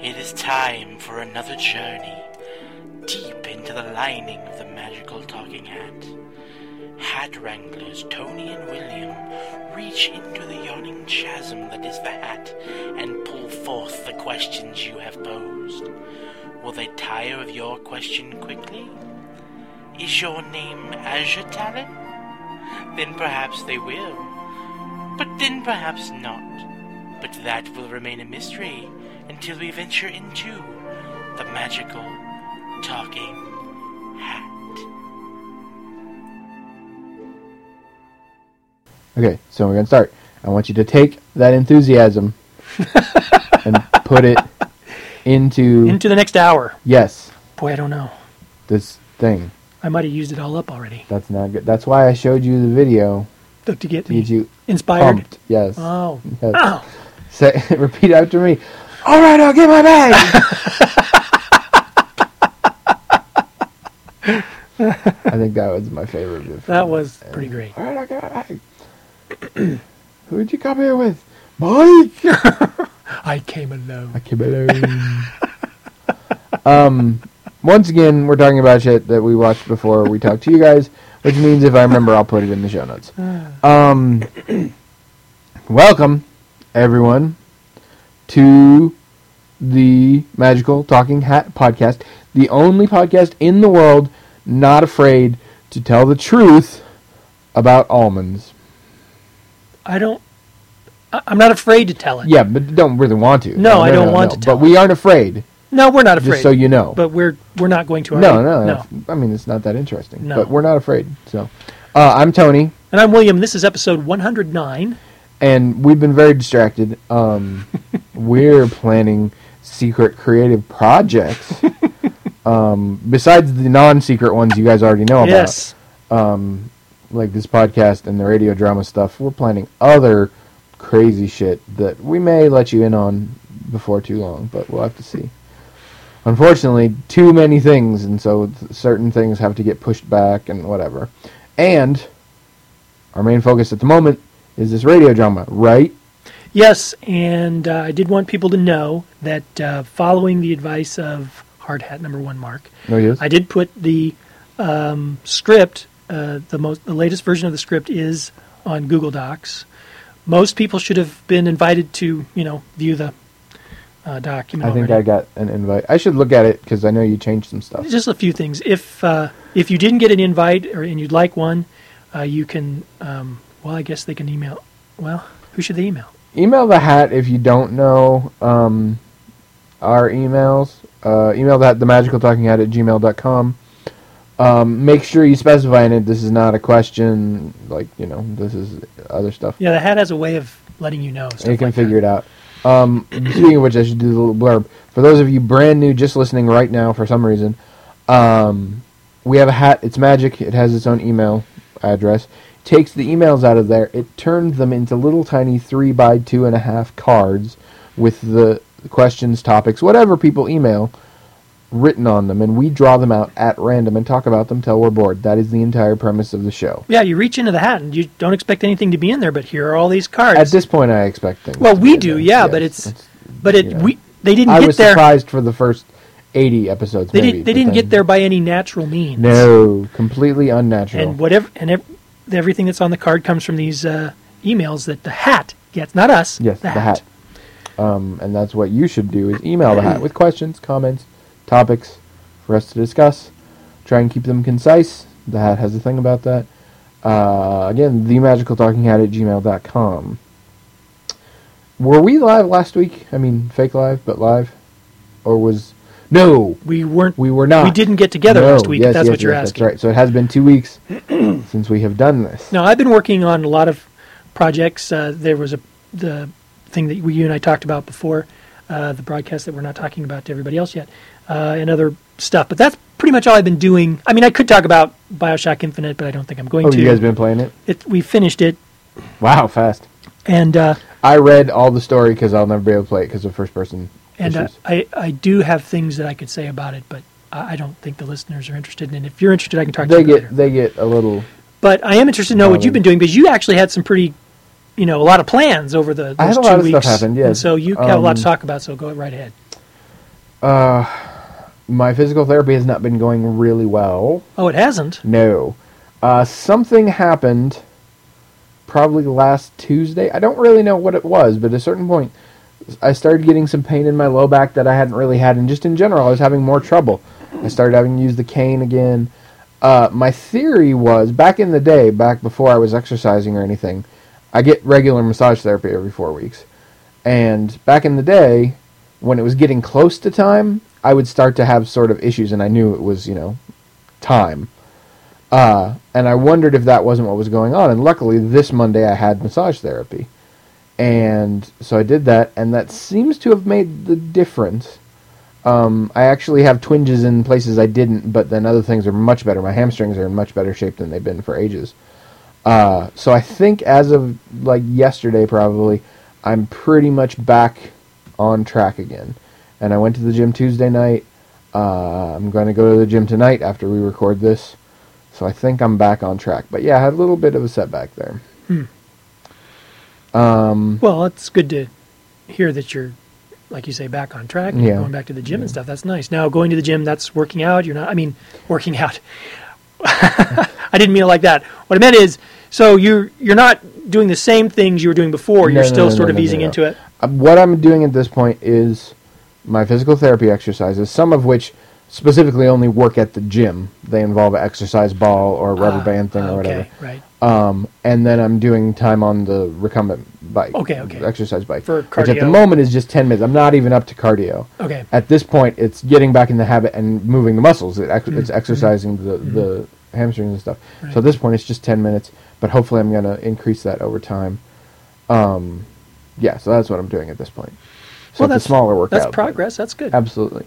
It is time for another journey deep into the lining of the magical talking hat. Hat wranglers Tony and William reach into the yawning chasm that is the hat and pull forth the questions you have posed. Will they tire of your question quickly? Is your name Azure Talon? Then perhaps they will. But then perhaps not. But that will remain a mystery until we venture into the magical talking hat. Okay, so we're going to start. I want you to take that enthusiasm and put it into the next hour. Yes. Boy, I don't know. This thing. I might have used it all up already. That's not good. That's why I showed you the video. To get To get you inspired. Pumped. Yes. Oh. Yes. Ow. Say, repeat after me. All right, I'll get my bag. I think that was my favorite bit. That was pretty great. All right, I'll get my bag. Who'd you come here with? Mike. I came alone. I came alone. Once again, we're talking about shit that we watched before we talked to you guys, which means if I remember, I'll put it in the show notes. Welcome, everyone, to the Magical Talking Hat podcast, the only podcast in the world not afraid to tell the truth about almonds. I'm not afraid to tell it. Yeah, but don't really want to. No, I don't want to tell But we aren't afraid. No, we're not afraid. Just so you know. But we're not going to. No. I mean, it's not that interesting. No. But we're not afraid. So, I'm Tony. And I'm William. This is episode 109. And we've been very distracted. We're planning secret creative projects. Besides the non-secret ones you guys already know about. Yes. Like this podcast and the radio drama stuff. We're planning other crazy shit that we may let you in on before too long. But we'll have to see. Unfortunately, too many things, and so certain things have to get pushed back and whatever. And our main focus at the moment is this radio drama, right? Yes, and I did want people to know that following the advice of Hard Hat number 1 Mark, I did put the script, the latest version of the script is on Google Docs. Most people should have been invited to, view the document. I think already. I got an invite. I should look at it because I know you changed some stuff. Just a few things. If you didn't get an invite and you'd like one, you can. I guess they can email. Well, who should they email? Email the hat if you don't know our emails. Email the magicaltalkinghat@gmail.com. Make sure you specify in it. This is not a question. This is other stuff. Yeah, the hat has a way of letting you know. You can figure it out. Speaking of which, I should do a little blurb. For those of you brand new, just listening right now for some reason, we have a hat. It's magic. It has its own email address. It takes the emails out of there. It turns them into little tiny 3x2.5 cards with the questions, topics, whatever people email, written on them, and we draw them out at random and talk about them till we're bored. That is the entire premise of the show. Yeah, you reach into the hat and you don't expect anything to be in there, but here are all these cards. At this point, I expect things. Well, we do, yeah, yes, but they didn't get there. I was surprised for the first 80 episodes. They didn't get there by any natural means. No, completely unnatural. And everything that's on the card comes from these emails that the hat gets, not us. Yes, the hat. And that's what you should do is email the hat with questions, comments, topics for us to discuss. Try and keep them concise. The hat has a thing about that. Again, themagicaltalkinghat@gmail.com. Were we live last week? I mean, fake live, but live? Or was... No! We weren't. We were not. We didn't get together last week, if that's what you're asking. That's right. So it has been 2 weeks since we have done this. No, I've been working on a lot of projects. There was the thing that you and I talked about before, the broadcast that we're not talking about to everybody else yet, and other stuff. But that's pretty much all I've been doing. I mean, I could talk about BioShock Infinite, but I don't think I'm going to. You guys been playing it? We finished it. Wow, fast. And I read all the story because I'll never be able to play it because of first-person issues. I do have things that I could say about it, but I don't think the listeners are interested. And if you're interested, I can talk to you later. They get a little... But I am interested to know what you've been doing, because you actually had some pretty, a lot of plans over those 2 weeks. I had a lot of stuff happen, yes. And so you have a lot to talk about, so go right ahead. My physical therapy has not been going really well. Oh, it hasn't? No. Something happened probably last Tuesday. I don't really know what it was, but at a certain point, I started getting some pain in my low back that I hadn't really had, and just in general, I was having more trouble. I started having to use the cane again. My theory was, back in the day, back before I was exercising or anything, I get regular massage therapy every 4 weeks. And back in the day, when it was getting close to time, I would start to have sort of issues, and I knew it was, time. And I wondered if that wasn't what was going on. And luckily, this Monday I had massage therapy. And so I did that, and that seems to have made the difference. I actually have twinges in places I didn't, but then other things are much better. My hamstrings are in much better shape than they've been for ages. So I think as of yesterday probably, I'm pretty much back on track again. And I went to the gym Tuesday night. I'm going to go to the gym tonight after we record this. So I think I'm back on track. But yeah, I had a little bit of a setback there. Well, it's good to hear that you're, like you say, back on track and you're going back to the gym and stuff. That's nice. Now, going to the gym, that's working out. You're not, working out. I didn't mean it like that. What I meant is, so you're not doing the same things you were doing before. You're still sort of easing into it. What I'm doing at this point is my physical therapy exercises, some of which specifically only work at the gym. They involve an exercise ball or a rubber band thing or whatever. Right. And then I'm doing time on the recumbent bike. Okay. Exercise bike. For cardio. Which at the moment is just 10 minutes. I'm not even up to cardio. Okay. At this point, it's getting back in the habit and moving the muscles. It's exercising the hamstrings and stuff. Right. So at this point, it's just 10 minutes. But hopefully I'm going to increase that over time. So that's what I'm doing at this point. So it's a smaller workout. That's progress. That's good. Absolutely.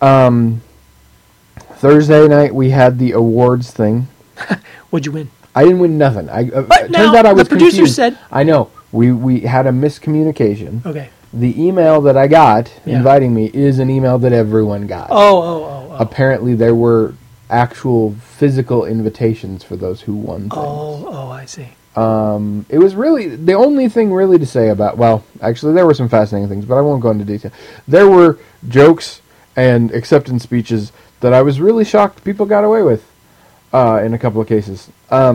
Thursday night, we had the awards thing. What'd you win? I didn't win nothing. Turns no, out I was the producer confused. said... I know. We had a miscommunication. Okay. The email that I got inviting me is an email that everyone got. Oh. Apparently there were actual physical invitations for those who won things. Oh, I see. It was really... The only thing really to say about... Well, actually, there were some fascinating things, but I won't go into detail. There were jokes and acceptance speeches that I was really shocked people got away with in a couple of cases.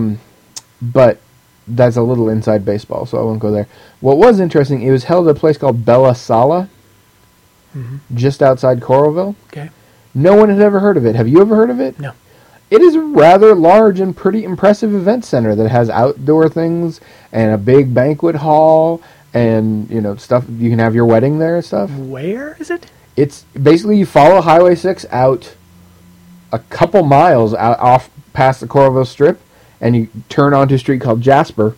But that's a little inside baseball, so I won't go there. What was interesting, it was held at a place called Bella Sala, just outside Coralville. Okay. No one had ever heard of it. Have you ever heard of it? No. It is a rather large and pretty impressive event center that has outdoor things and a big banquet hall and, stuff. You can have your wedding there and stuff. Where is it? It's basically you follow Highway 6 out a couple miles out off past the Coralville Strip, and you turn onto a street called Jasper,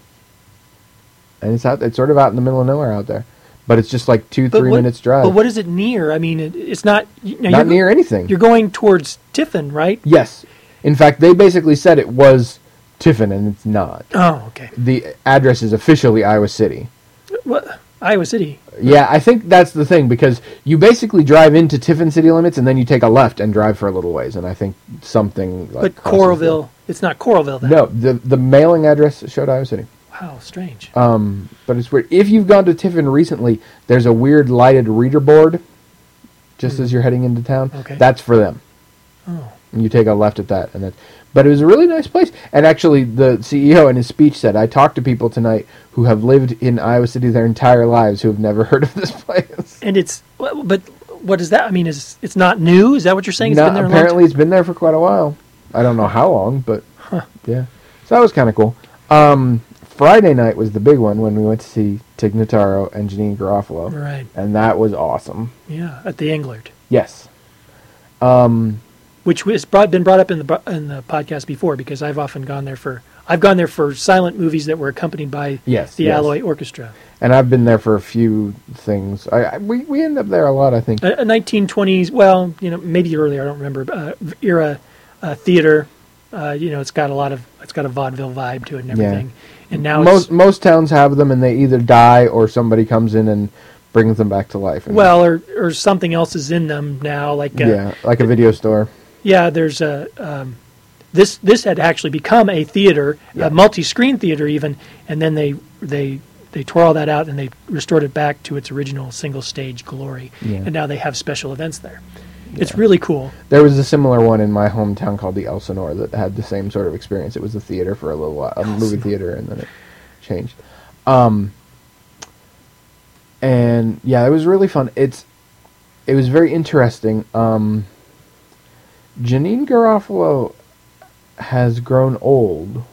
and it's sort of out in the middle of nowhere out there. But it's just like 2-3 minutes drive. But what is it near? It's not... Not near anything. You're going towards Tiffin, right? Yes. In fact, they basically said it was Tiffin, and it's not. Oh, okay. The address is officially Iowa City. What? Iowa City? Yeah, I think that's the thing, because you basically drive into Tiffin city limits, and then you take a left and drive for a little ways, and I think something like... But Coralville, it's not Coralville then? No, the mailing address showed Iowa City. Wow, strange. But it's weird. If you've gone to Tiffin recently, there's a weird lighted reader board just as you're heading into town. Okay. That's for them. Oh. And you take a left at that. But it was a really nice place. And actually, the CEO in his speech said, I talked to people tonight who have lived in Iowa City their entire lives who have never heard of this place. And but what is that? It's not new? Is that what you're saying? It's been there apparently it's been there for quite a while. I don't know how long, but yeah. So that was kind of cool. Friday night was the big one when we went to see Tig Notaro and Janine Garofalo. Right. And that was awesome. Yeah, at the Englert. Yes. Which has been brought up in the podcast before, because I've gone there for silent movies that were accompanied by the Alloy Orchestra. And I've been there for a few things. We end up there a lot, I think. A 1920s, well, maybe earlier, I don't remember, era theater. It's got a vaudeville vibe to it and everything. Yeah. And now most towns have them, and they either die or somebody comes in and brings them back to life. Or something else is in them now, like a video store. Yeah, there's this had actually become a theater, a multi-screen theater even, and then they tore all that out and they restored it back to its original single stage glory, and now they have special events there. It's really cool. There was a similar one in my hometown called the Elsinore that had the same sort of experience. It was a theater for a little while, a movie theater, and then it changed. And yeah, it was really fun. It was very interesting. Janeane Garofalo has grown old.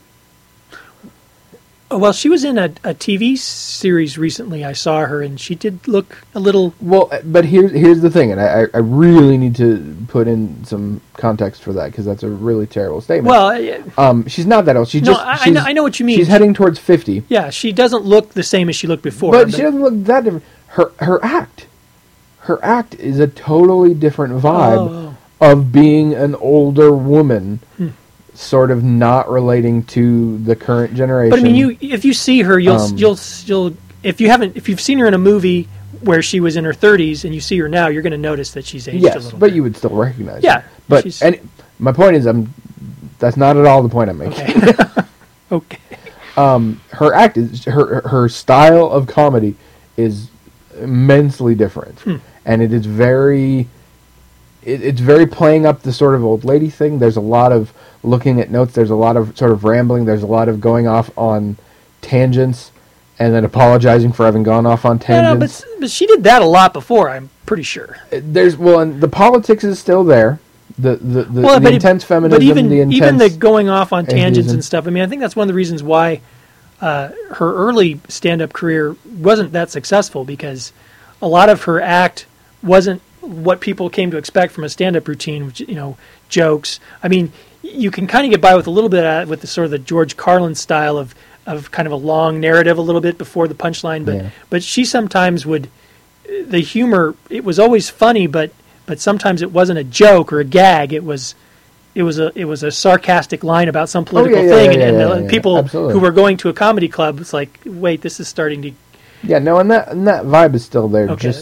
Well, she was in a TV series recently. I saw her, and she did look a little... Well, but here's the thing, and I really need to put in some context for that, because that's a really terrible statement. Well... she's not that old. I know what you mean. She's heading towards 50. Yeah, she doesn't look the same as she looked before. But she doesn't look that different. Her act is a totally different vibe of being an older woman... sort of not relating to the current generation. But I mean, if you see her, you'll if you've seen her in a movie where she was in her 30s and you see her now, you're going to notice that she's aged a little bit. Yes, but you would still recognize her. Yeah. But my point is, that's not at all the point I'm making. Okay. Her act is her style of comedy is immensely different, and it is very. It's very playing up the sort of old lady thing. There's a lot of looking at notes. There's a lot of sort of rambling. There's a lot of going off on tangents and then apologizing for having gone off on tangents. But she did that a lot before, I'm pretty sure. And the politics is still there. The intense feminism, even the going off on tangents and stuff. I mean, I think that's one of the reasons why her early stand-up career wasn't that successful, because a lot of her act wasn't what people came to expect from a stand-up routine, which, jokes. I mean, you can kind of get by with a little bit of that with the sort of the George Carlin style of kind of a long narrative a little bit before the punchline, but she sometimes would, the humor, it was always funny, but sometimes it wasn't a joke or a gag. It was a sarcastic line about some political thing, and people absolutely. Who were going to a comedy club, it's like, wait, this is starting to... Yeah, no, and that vibe is still there. Okay,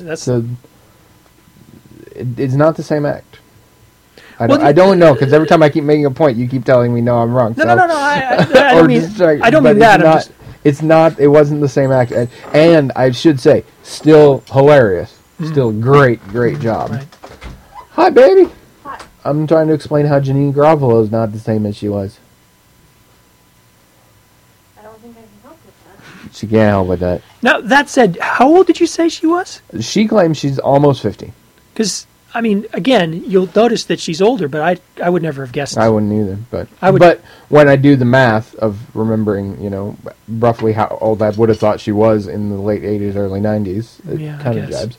it's not the same act. I don't know, because every time I keep making a point, you keep telling me no, I'm wrong. No. I don't mean that. It's not. It wasn't the same act, and I should say, still hilarious. Still great job. Right. Hi, baby. Hi. I'm trying to explain how Janeane Garofalo is not the same as she was. I don't think I can help with that. She can't help with that. Now, that said, how old did you say she was? She claims she's almost 50. Because, I mean, again, you'll notice that she's older, but I would never have guessed. I wouldn't either, but when I do the math of remembering, roughly how old I would have thought she was in the late 80s, early 90s, it kind of jibes.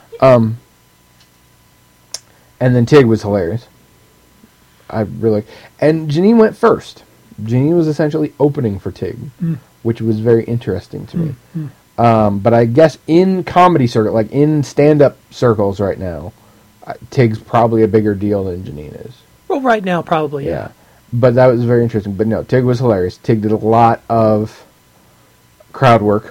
And then Tig was hilarious. And Janeane went first. Janeane was essentially opening for Tig, which was very interesting to me. But I guess in comedy circle, like in stand-up circles right now, Tig's probably a bigger deal than Janeane is. Well, right now, probably, yeah. But that was very interesting. But no, Tig was hilarious. Tig did a lot of crowd work,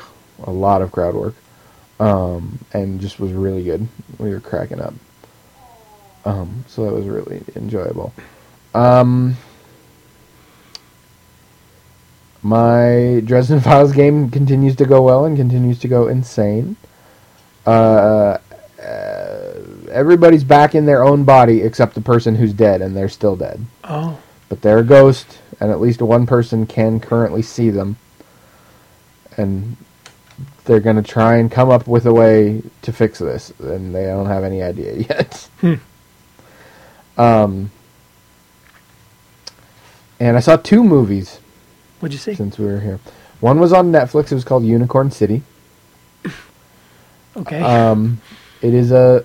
and just was really good. We were cracking up. So that was really enjoyable. My Dresden Files game continues to go well and continues to go insane. Everybody's back in their own body except the person who's dead, and they're still dead. Oh. But they're a ghost, and at least one person can currently see them. And they're going to try and come up with a way to fix this, and they don't have any idea yet. And I saw 2 movies. What'd you see? Since we were here. One was on Netflix. It was called Unicorn City. Okay. It is an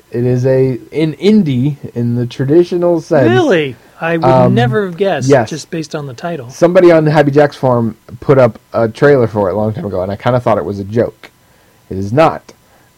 indie in the traditional sense. Really? I would never have guessed, just based on the title. Somebody on the Happy Jacks forum put up a trailer for it a long time ago, and I kind of thought it was a joke. It is not.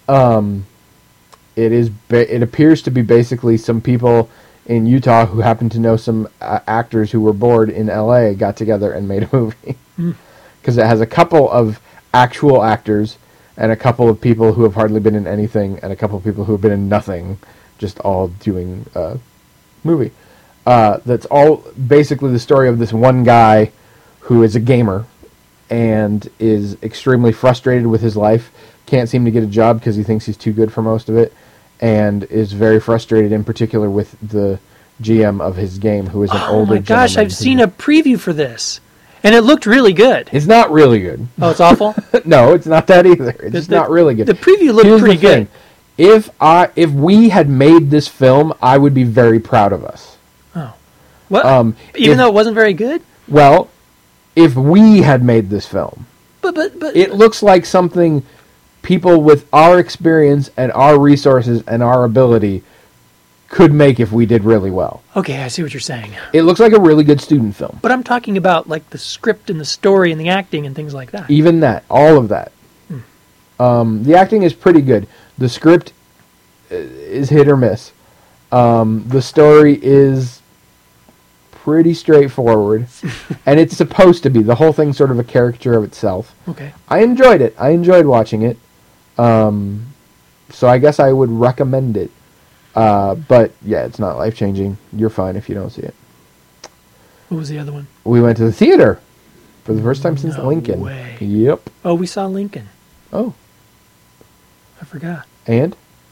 It appears to be basically some people in Utah who happened to know some actors who were bored in L.A. got together and made a movie. Because it has a couple of actual actors and a couple of people who have hardly been in anything and a couple of people who have been in nothing, just all doing a movie. That's all basically the story of this one guy who is a gamer and is extremely frustrated with his life. Can't seem to get a job because he thinks he's too good for most of it, and is very frustrated in particular with the GM of his game, who is an older gentleman. Oh my gosh, I've seen a preview for this, and it looked really good. It's not really good. Oh, it's awful? No, it's not that either. It's not really good. The preview looked pretty good. If we had made this film, I would be very proud of us. Oh. What? Even though it wasn't very good? Well, if we had made this film. But it looks like something people with our experience and our resources and our ability could make if we did really well. Okay, I see what you're saying. It looks like a really good student film. But I'm talking about like the script and the story and the acting and things like that. Even that, all of that. The acting is pretty good. The script is hit or miss. The story is pretty straightforward, and it's supposed to be. The whole thing's sort of a caricature of itself. Okay. I enjoyed it. I enjoyed watching it. So I guess I would recommend it. But yeah, it's not life-changing. You're fine if you don't see it. What was the other one? We went to the theater for the first time since Lincoln. No way. Yep. Oh, we saw Lincoln. Oh. I forgot. And?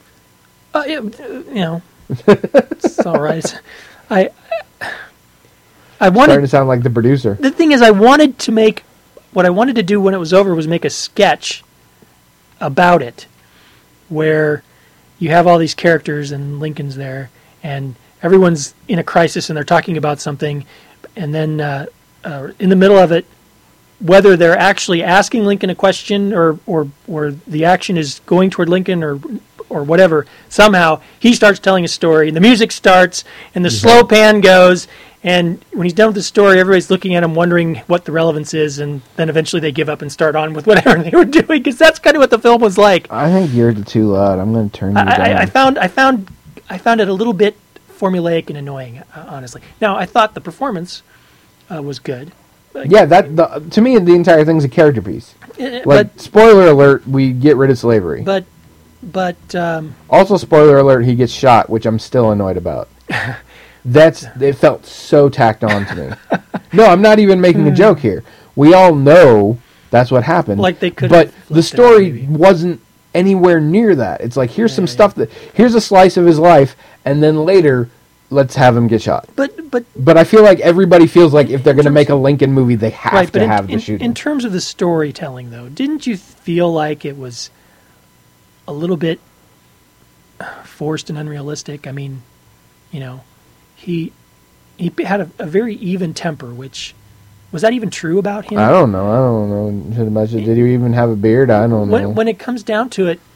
It's all right. I wanted... Starting to sound like the producer. The thing is, what I wanted to do when it was over was make a sketch about it, where you have all these characters and Lincoln's there, and everyone's in a crisis and they're talking about something, and then in the middle of it, whether they're actually asking Lincoln a question or the action is going toward Lincoln or whatever, somehow he starts telling a story, and the music starts, and the slow pan goes, and when he's done with the story, everybody's looking at him wondering what the relevance is, and then eventually they give up and start on with whatever they were doing, because that's kind of what the film was like. I think you're too loud. I'm going to turn you down. I found it a little bit formulaic and annoying, honestly. Now, I thought the performance was good. Yeah, to me, the entire thing's a character piece. Spoiler alert, we get rid of slavery. But also, spoiler alert, he gets shot, which I'm still annoyed about. It felt so tacked on to me. No, I'm not even making a joke here. We all know that's what happened. Like they could, but the story wasn't anywhere near that. It's like here's here's a slice of his life, and then later, let's have him get shot. But I feel like everybody feels like if they're going to make a Lincoln movie, they have to have the shooting. In terms of the storytelling, though, didn't you feel like it was a little bit forced and unrealistic? I mean, he had a very even temper, which was that even true about him? I don't know. Did he even have a beard? I don't know. When it comes down to it,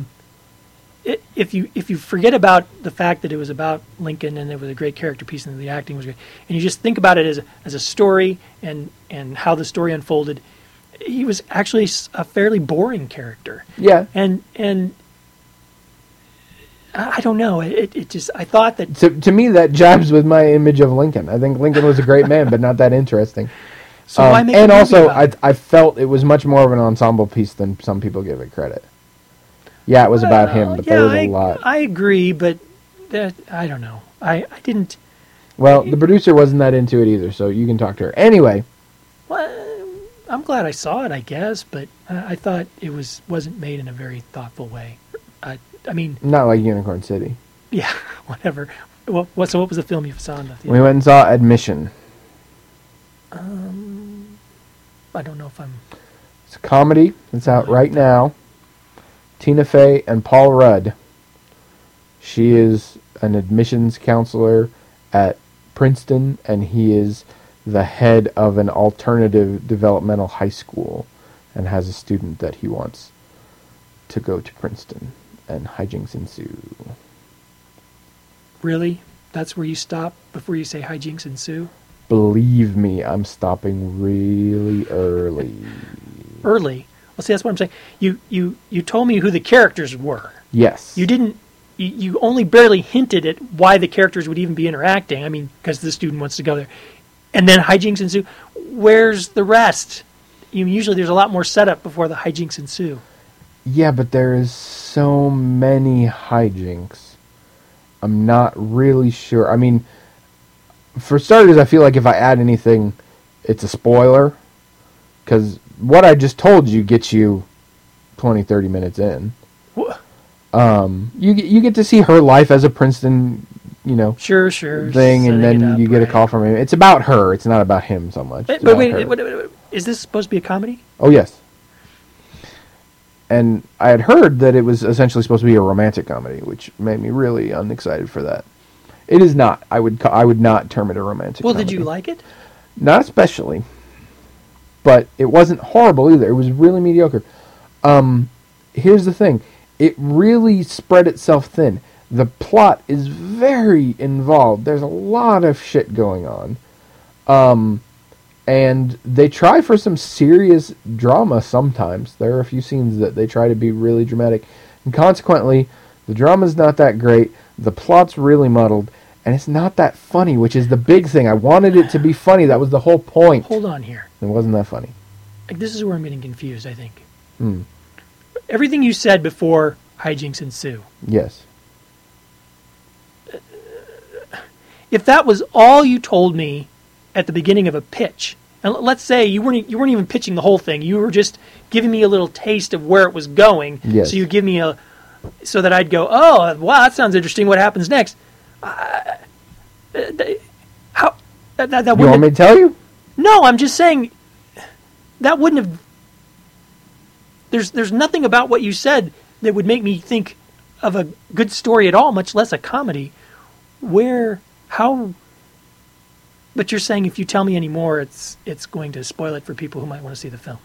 if you forget about the fact that it was about Lincoln and it was a great character piece and the acting was great, and you just think about it as a story and how the story unfolded, he was actually a fairly boring character. Yeah. And I don't know. It just, I thought that... To me, that jibes with my image of Lincoln. I think Lincoln was a great man, but not that interesting. So why make and also, I felt it was much more of an ensemble piece than some people give it credit. Yeah, it was about him, but there was a lot. I agree, but I don't know. I didn't... Well, the producer wasn't that into it either, so you can talk to her. Anyway. Well, I'm glad I saw it, I guess, but I thought it wasn't made in a very thoughtful way. I mean... Not like Unicorn City. Yeah, whatever. So what was the film you saw in the theater? We went and saw Admission. I don't know if I'm... It's a comedy. It's out right now. Tina Fey and Paul Rudd. She is an admissions counselor at Princeton, and he is the head of an alternative developmental high school and has a student that he wants to go to Princeton, and hijinks ensue. Really? That's where you stop before you say hijinks ensue? Believe me, I'm stopping really early. Early? Well, see, that's what I'm saying. You told me who the characters were. Yes. You didn't... You only barely hinted at why the characters would even be interacting. I mean, because the student wants to go there. And then hijinks ensue. Where's the rest? Usually there's a lot more setup before the hijinks ensue. Yeah, but there is so many hijinks. I'm not really sure. I mean, for starters, I feel like if I add anything, it's a spoiler. Because what I just told you gets you 20, 30 minutes in. What? You get to see her life as a Princeton, sure thing, and then you get a call from him. It's about her. It's not about him so much. But wait, is this supposed to be a comedy? Oh, yes. And I had heard that it was essentially supposed to be a romantic comedy, which made me really unexcited for that. It is not. I would not term it a romantic comedy. Well, did you like it? Not especially. But it wasn't horrible either. It was really mediocre. Here's the thing. It really spread itself thin. The plot is very involved. There's a lot of shit going on. And they try for some serious drama sometimes. There are a few scenes that they try to be really dramatic. And consequently, the drama's not that great. The plot's really muddled. And it's not that funny, which is the big thing. I wanted it to be funny. That was the whole point. Hold on here. It wasn't that funny. This is where I'm getting confused, I think. Everything you said before hijinks ensue. Yes. If that was all you told me at the beginning of a pitch, and let's say you weren't even pitching the whole thing, you were just giving me a little taste of where it was going. Yes. So you give me so that I'd go, oh wow, that sounds interesting. What happens next? How that you want me to tell you? No, I'm just saying that wouldn't have. There's nothing about what you said that would make me think of a good story at all, much less a comedy. But you're saying if you tell me any more, it's going to spoil it for people who might want to see the film.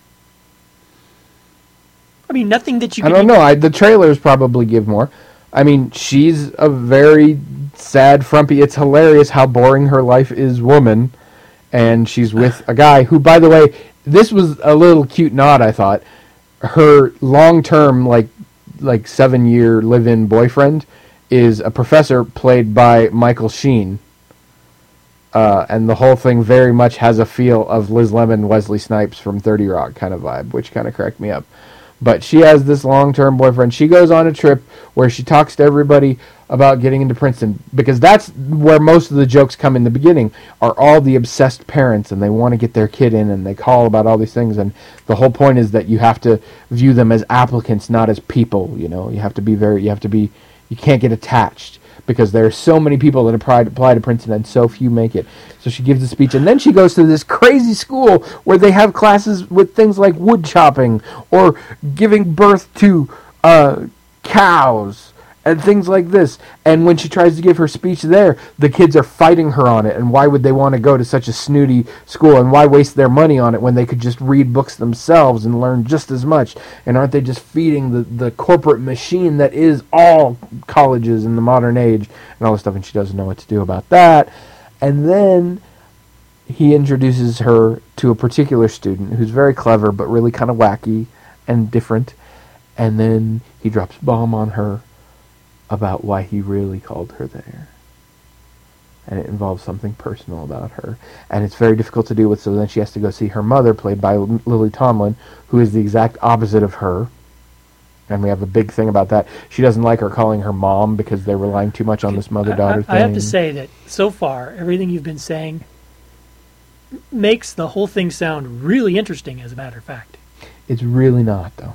I mean, nothing that you. I don't know. The trailers probably give more. I mean, she's a very sad, frumpy. It's hilarious how boring her life is, woman, and she's with a guy who, by the way, this was a little cute nod. I thought her long-term, like 7-year live-in boyfriend is a professor played by Michael Sheen. And the whole thing very much has a feel of Liz Lemon, Wesley Snipes from 30 Rock kind of vibe, which kind of cracked me up. But she has this long-term boyfriend. She goes on a trip where she talks to everybody about getting into Princeton, because that's where most of the jokes come in the beginning, are all the obsessed parents, and they want to get their kid in, and they call about all these things, and the whole point is that you have to view them as applicants, not as people, you can't get attached, because there are so many people that apply to Princeton and so few make it. So she gives a speech, and then she goes to this crazy school where they have classes with things like wood chopping or giving birth to cows and things like this. And when she tries to give her speech there, the kids are fighting her on it. And why would they want to go to such a snooty school, and why waste their money on it when they could just read books themselves and learn just as much? And aren't they just feeding the corporate machine that is all colleges in the modern age and all this stuff? And she doesn't know what to do about that. And then he introduces her to a particular student who's very clever but really kind of wacky and different. And then he drops a bomb on her about why he really called her there. And it involves something personal about her. And it's very difficult to deal with, so then she has to go see her mother, played by Lily Tomlin, who is the exact opposite of her. And we have a big thing about that. She doesn't like her calling her mom because they're relying too much on this mother-daughter thing. I have to say that so far, everything you've been saying makes the whole thing sound really interesting, as a matter of fact. It's really not, though.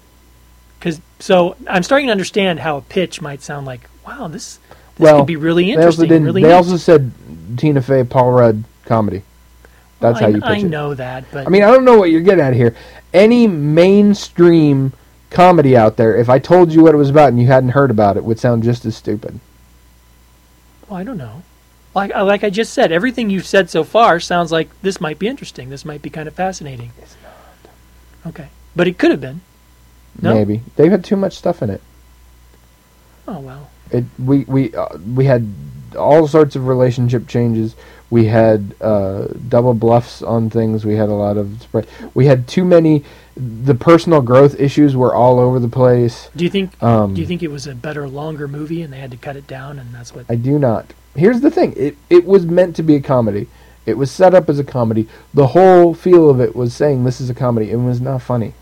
So I'm starting to understand how a pitch might sound like, wow, this could be really interesting. They also said Tina Fey, Paul Rudd comedy. That's how you pitch it. I know that, but... I mean, I don't know what you're getting at here. Any mainstream comedy out there, if I told you what it was about and you hadn't heard about it, would sound just as stupid. Well, I don't know. Like I just said, everything you've said so far sounds like this might be interesting. This might be kind of fascinating. It's not. Okay. But it could have been. No? Maybe. They've had too much stuff in it. Oh, well. We had all sorts of relationship changes. We had double bluffs on things. We had a lot of... We had too many... The personal growth issues were all over the place. Do you think it was a better, longer movie and they had to cut it down, and that's what... I do not. Here's the thing. It was meant to be a comedy. It was set up as a comedy. The whole feel of it was saying this is a comedy. It was not funny.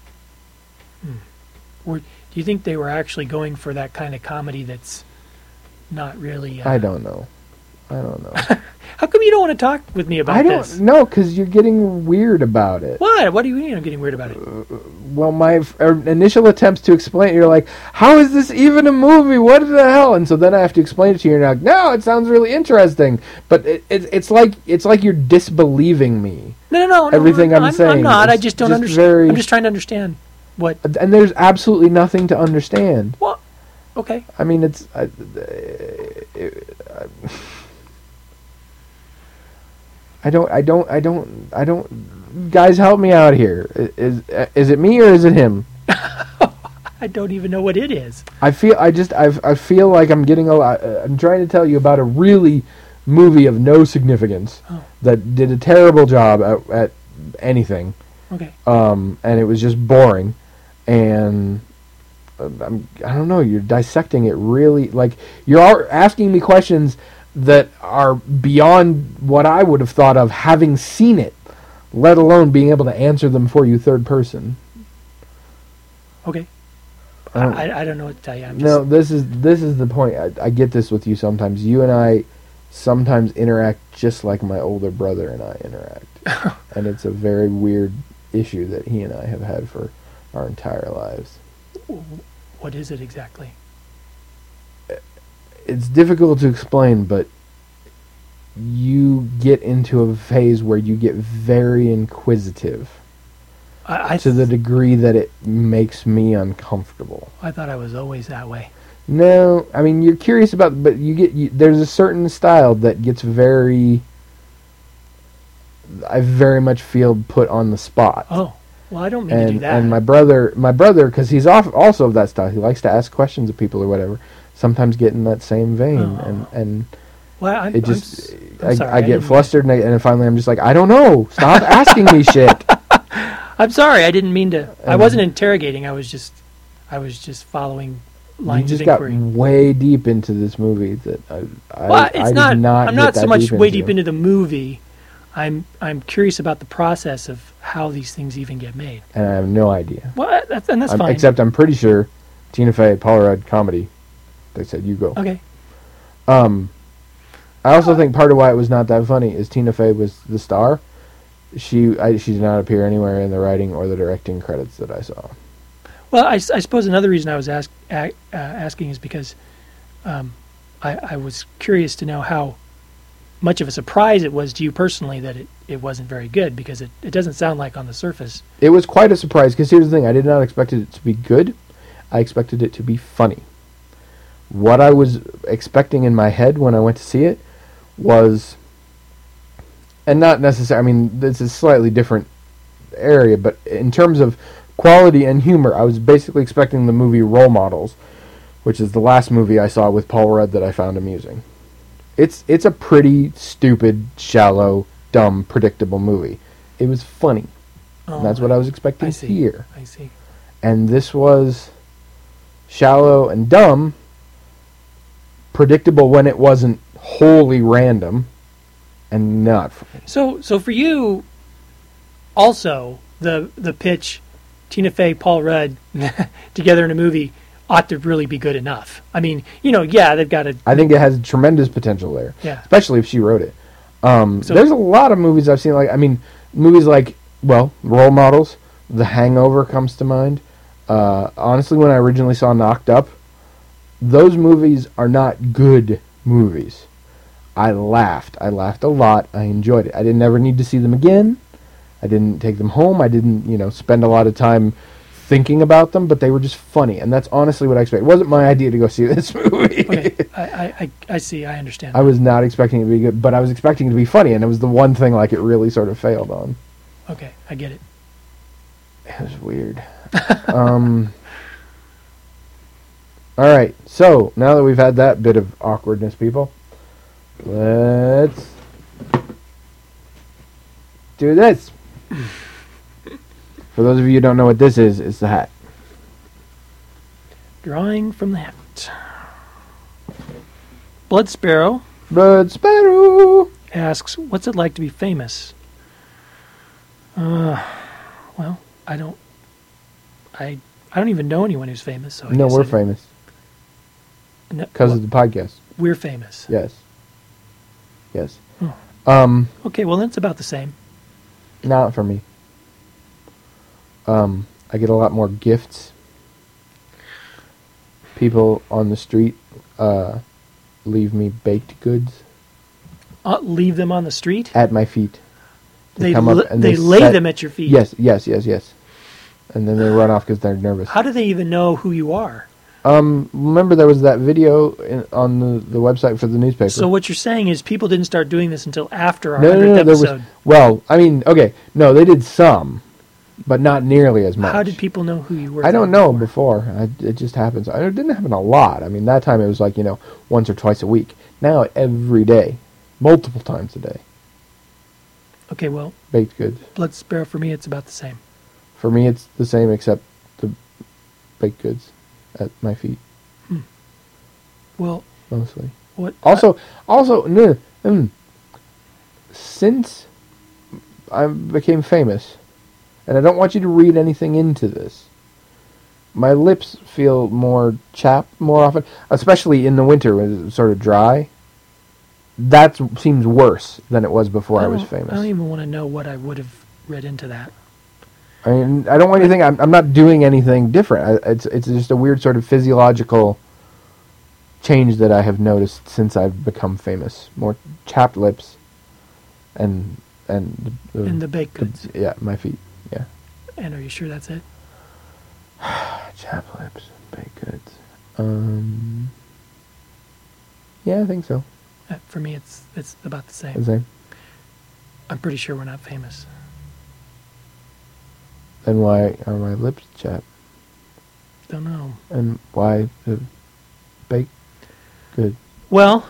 Or do you think they were actually going for that kind of comedy that's not really... I don't know. I don't know. How come you don't want to talk with me about this? I don't know, because you're getting weird about it. What? What do you mean I'm getting weird about it? Well, my initial attempts to explain it, you're like, how is this even a movie? What the hell? And so then I have to explain it to you, and you're like, no, it sounds really interesting. But it's like you're disbelieving me. No. Everything I'm saying. I'm not. I just don't understand. I'm just trying to understand what. And there's absolutely nothing to understand. Well, okay. I mean, it's. I don't. Guys, help me out here. Is it me or is it him? I don't even know what it is. I feel like I'm getting a lot. I'm trying to tell you about a really movie of no significance that did a terrible job at anything. Okay. And it was just boring, and I don't know. You're dissecting it really, like you're asking me questions that are beyond what I would have thought of having seen it, let alone being able to answer them for you third person. Okay. I don't know what to tell you. No, this is the point. I get this with you sometimes. You and I sometimes interact just like my older brother and I interact. And it's a very weird issue that he and I have had for our entire lives. What is it exactly? It's difficult to explain, but you get into a phase where you get very inquisitive to the degree that it makes me uncomfortable. I thought I was always that way. No, I mean, you're curious about, but there's a certain style that gets I very much feel put on the spot. Oh, well, I don't mean to do that. And my brother, because he's also of that style, he likes to ask questions of people or whatever. Sometimes get in that same vein, and well, I get flustered, and finally I'm just like, I don't know, stop asking me shit. I'm sorry, I didn't mean to. I wasn't interrogating. I was just following lines of inquiry. You just got way deep into this movie that I'm not so much way deep into the movie. I'm curious about the process of how these things even get made. And I have no idea. Well, that's fine. Except I'm pretty sure Tina Fey, Paul Rudd comedy. They said, you go. Okay. I also think part of why it was not that funny is Tina Fey was the star. She did not appear anywhere in the writing or the directing credits that I saw. Well, I suppose another reason I was asking is because I was curious to know how much of a surprise it was to you personally that it wasn't very good, because it doesn't sound like on the surface. It was quite a surprise, because here's the thing. I did not expect it to be good. I expected it to be funny. What I was expecting in my head when I went to see it was, and not necessarily, I mean, this is a slightly different area, but in terms of quality and humor, I was basically expecting the movie Role Models, which is the last movie I saw with Paul Rudd that I found amusing. It's a pretty stupid, shallow, dumb, predictable movie. It was funny. And that's what I was expecting here. I see. And this was shallow and dumb, predictable when it wasn't wholly random, and not funny. So for you, also, the pitch, Tina Fey, Paul Rudd together in a movie ought to really be good enough. I mean, they've got to... I think it has tremendous potential there. Yeah. Especially if she wrote it. There's a lot of movies I've seen, movies like, Role Models, The Hangover comes to mind. Honestly, when I originally saw Knocked Up, those movies are not good movies. I laughed a lot. I enjoyed it. I didn't ever need to see them again. I didn't take them home. I didn't, spend a lot of time thinking about them, but they were just funny, and that's honestly what I expected. It wasn't my idea to go see this movie. Okay, I see, I understand. I was not expecting it to be good, but I was expecting it to be funny, and it was the one thing it really sort of failed on. Okay, I get it. It was weird. All right, so now that we've had that bit of awkwardness, people, let's do this. For those of you who don't know what this is, it's the hat. Drawing from the hat. Blood Sparrow asks, what's it like to be famous? Well, I don't even know anyone who's famous. So no, we're famous. Because of the podcast. We're famous. Yes. Yes. Oh. Okay, well, that's about the same. Not for me. I get a lot more gifts. People on the street leave me baked goods. Leave them on the street? At my feet. They lay them at your feet? Yes. And then they run off because they're nervous. How do they even know who you are? Remember there was that video on the website for the newspaper. So what you're saying is people didn't start doing this until after our 100th episode. They did some, but not nearly as much. How did people know who you were? I don't know before. It just happens. It didn't happen a lot. I mean, that time it was like, once or twice a week. Now every day. Multiple times a day. Okay, well. Baked goods. Blood Sparrow, for me, it's about the same. For me, it's the same except the baked goods at my feet. Well. Mostly. What? Since I became famous, and I don't want you to read anything into this, my lips feel more chapped more often, especially in the winter when it's sort of dry. That seems worse than it was before I was famous. I don't even want to know what I would have read into that. I mean, I don't want you to think I'm not doing anything different. It's just a weird sort of physiological change that I have noticed since I've become famous. More chapped lips, and the baked goods. My feet. Yeah. And are you sure that's it? Chapped lips, baked goods. Yeah, I think so. For me, it's about the same. The same. I'm pretty sure we're not famous. Then why are my lips chapped? Don't know. And why the baked good? Well,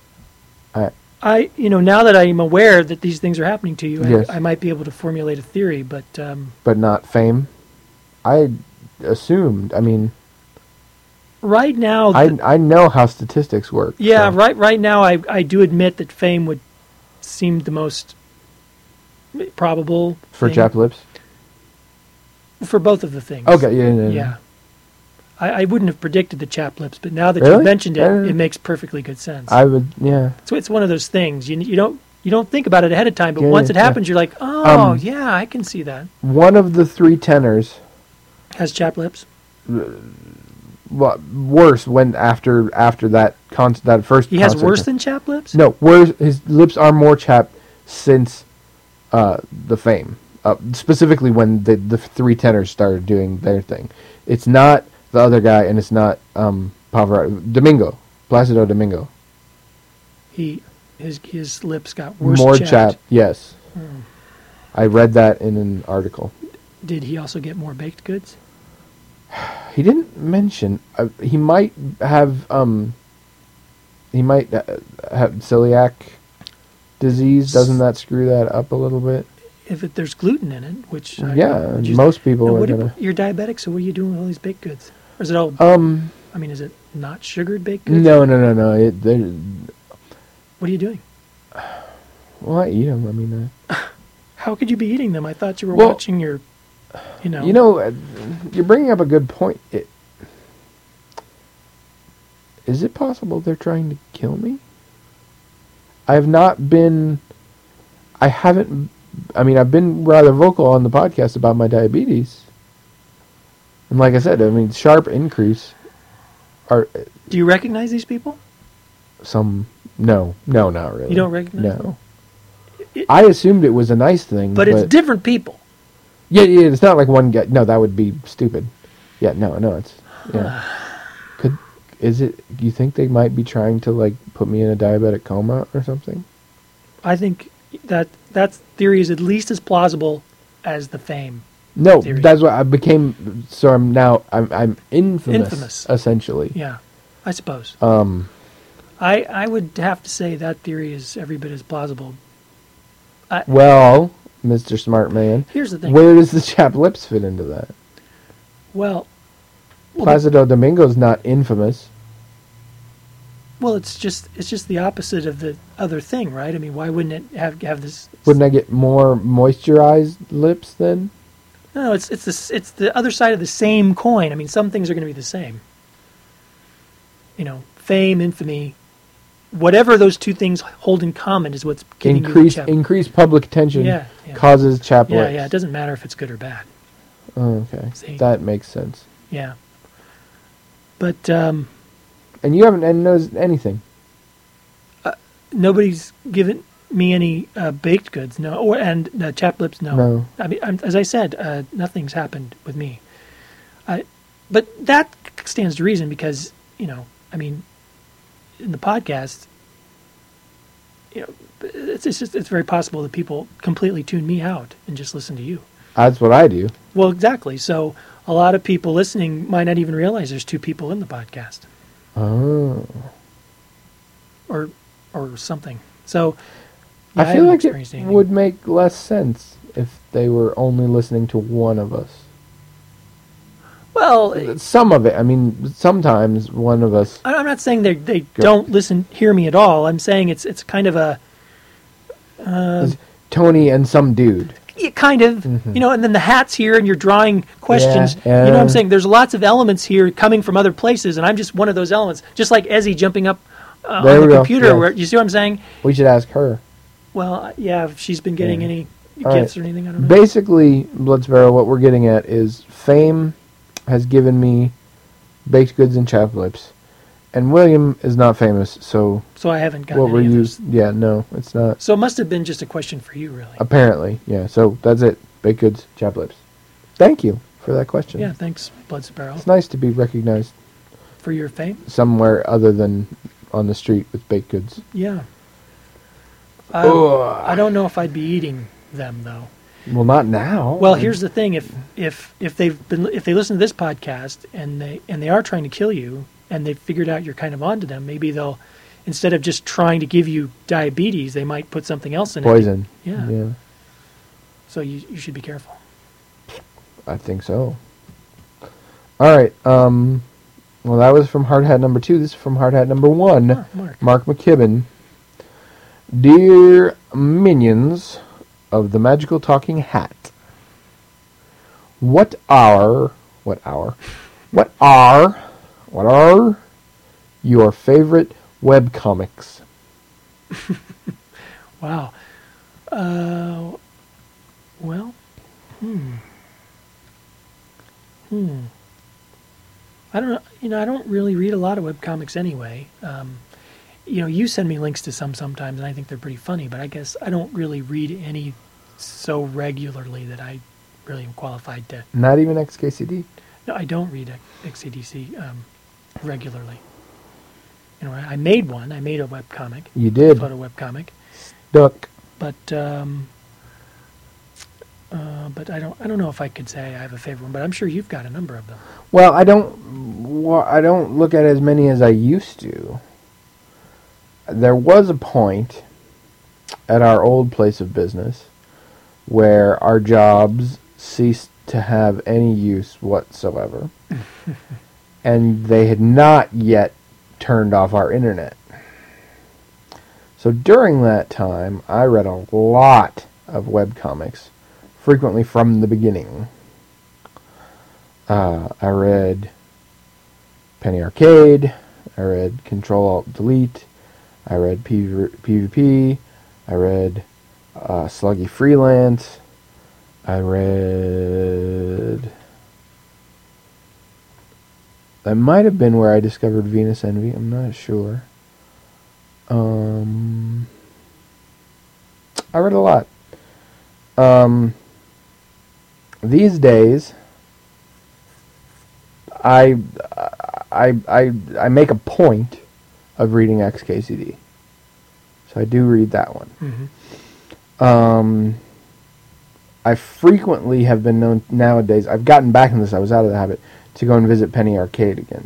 I now that I'm aware that these things are happening to you, yes. I might be able to formulate a theory, but not fame. I assumed. I mean, right now, I know how statistics work. Yeah, so. Right now, I do admit that fame would seem the most probable for chapped lips. For both of the things. Okay, yeah. I wouldn't have predicted the chapped lips, but now that you've mentioned it, it makes perfectly good sense. I would, yeah. So it's one of those things you don't think about it ahead of time, but once it happens, you're like, oh yeah, I can see that. One of the three tenors has chapped lips. Well, worse when after that first. He has worse than chapped lips. No, worse. His lips are more chapped since the fame. Specifically when the three tenors started doing their thing. It's not the other guy, and it's not Pavarotti. Placido Domingo. His lips got worse. More chapped, yes. I read that in an article. Did he also get more baked goods? He didn't mention. He might have. He might have celiac disease. Doesn't that screw that up a little bit? If there's gluten in it, which most people are gonna. You're diabetic, so what are you doing with all these baked goods? Or is it all? I mean, is it not sugared baked goods? No. What are you doing? Well, I eat them. I mean, how could you be eating them? I thought you were watching your. You're bringing up a good point. Is it possible they're trying to kill me? I've been rather vocal on the podcast about my diabetes. And like I said, sharp increase. Do you recognize these people? No, not really. You don't recognize them? No. I assumed it was a nice thing. But it's different people. Yeah, it's not like one guy. No, that would be stupid. Yeah, no, it's... Yeah. Do you think they might be trying to, put me in a diabetic coma or something? I think that theory is at least as plausible as the fame. No, theory. That's what I became... So I'm infamous, essentially. Yeah, I suppose. I would have to say that theory is every bit as plausible. Mr. Smart Man. Here's the thing. Where does the chapped lips fit into that? Well Placido Domingo's not infamous. Well, it's just the opposite of the other thing, right? I mean, why wouldn't it have this? Wouldn't I get more moisturized lips then? No, it's the other side of the same coin. I mean, some things are going to be the same. Fame, infamy. whatever those two things hold in common is what's giving you increased public attention causes chapped lips. Yeah, it doesn't matter if it's good or bad. Oh, okay. See? That makes sense. Yeah. But and you haven't noticed anything. Nobody's given me any baked goods, no, and chapped lips, no. No. I mean, as I said, nothing's happened with me. But that stands to reason because, I mean, in the podcast, it's very possible that people completely tune me out and just listen to you. That's what I do. Well, exactly. So a lot of people listening might not even realize there's two people in the podcast. Oh. Or something. So I feel like it would make less sense if they were only listening to one of us. Well, some of it. I mean, sometimes one of us. I'm not saying they don't hear me at all. I'm saying it's kind of a Tony and some dude. Yeah, kind of, and then the hat's here, and you're drawing questions. Yeah. You know what I'm saying? There's lots of elements here coming from other places, and I'm just one of those elements. Just like Ezzy jumping up on the computer. Yeah. Where, you see what I'm saying? We should ask her. Well, yeah, if she's been getting any gifts or anything, I don't know. Basically, Blitzbarrel, what we're getting at is fame has given me baked goods and chapped lips, and William is not famous, so I haven't gotten what any of those. Yeah, no, it's not. So it must have been just a question for you, really. Apparently, yeah. So that's it. Baked goods, chapped lips. Thank you for that question. Yeah, thanks, Blitzbarrel. It's nice to be recognized for your fame somewhere other than on the street with baked goods. Yeah. I don't know if I'd be eating them though. Well, not now. Well, here's the thing: if they listen to this podcast and they are trying to kill you and they've figured out you're kind of onto them, maybe they'll, instead of just trying to give you diabetes, they might put something else in Poison. it. Poison. Yeah. So you should be careful. I think so. All right. Well, that was from Hard Hat number 2. This is from Hard Hat number 1. Mark McKibben. Dear minions of the Magical Talking Hat, what are your favorite webcomics? Wow. Well, I don't know. I don't really read a lot of webcomics anyway. You send me links to some sometimes, and I think they're pretty funny, but I guess I don't really read any so regularly that I really am qualified to... Not even XKCD? No, I don't read XKCD regularly. I made one. I made a webcomic. You did? A photo webcomic. Stuck. But I don't know if I could say I have a favorite one, but I'm sure you've got a number of them. Well, I don't look at as many as I used to. There was a point at our old place of business where our jobs ceased to have any use whatsoever. And they had not yet turned off our internet. So during that time, I read a lot of webcomics, frequently from the beginning. I read Penny Arcade, I read Control-Alt-Delete, I read PvP, I read Sluggy Freelance, I read... That might have been where I discovered Venus Envy, I'm not sure. I read a lot. These days, I make a point of reading XKCD. So I do read that one. Mm-hmm. I frequently have been known nowadays, I've gotten back in this, I was out of the habit, to go and visit Penny Arcade again.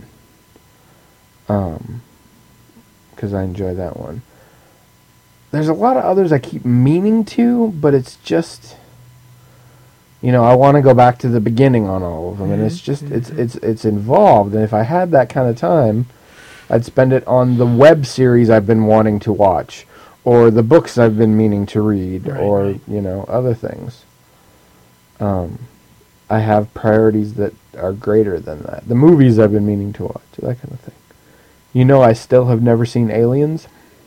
Because I enjoy that one. There's a lot of others I keep meaning to, but it's just... I want to go back to the beginning on all of them, and it's just it's involved. And if I had that kind of time, I'd spend it on the web series I've been wanting to watch, or the books I've been meaning to read, or other things. I have priorities that are greater than that. The movies I've been meaning to watch, that kind of thing. I still have never seen Aliens.